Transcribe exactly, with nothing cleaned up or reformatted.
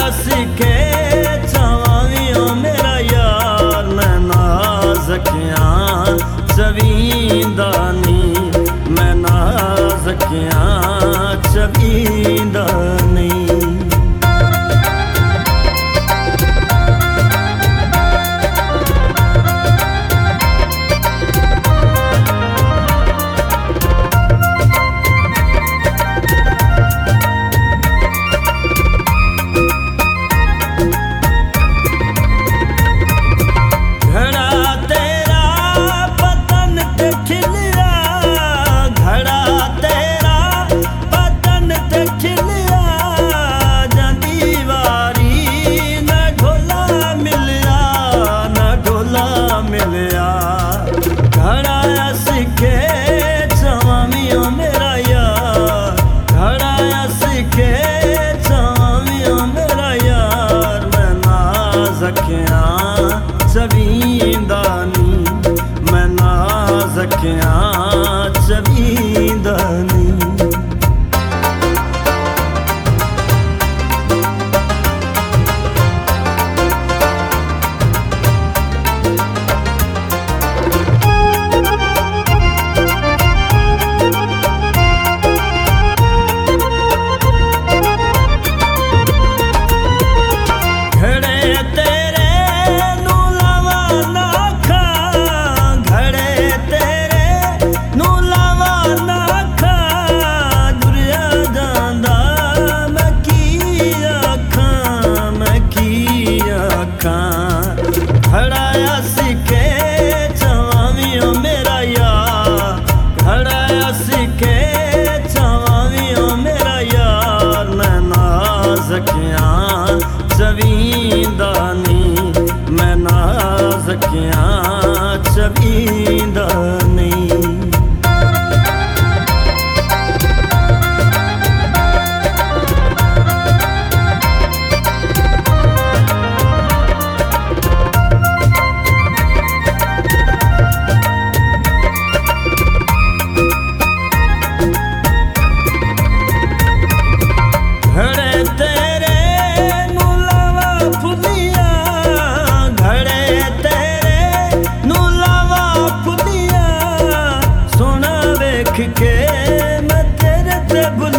सिखे चावावियों मेरा यार मैं नाज़कियां चवींदा नी मैं नाज़कियां चवींदा नी। चवींदा नी मैं नाज़कियां चवींदा नी। घड़ाया सिखे चावावियों मेरा यार घड़ाया सिखे चावावियों मेरा यार मैं नाज़कियां चवींदा नी मैं नाज़कियां चवींदा नी। के मैं तेरे ते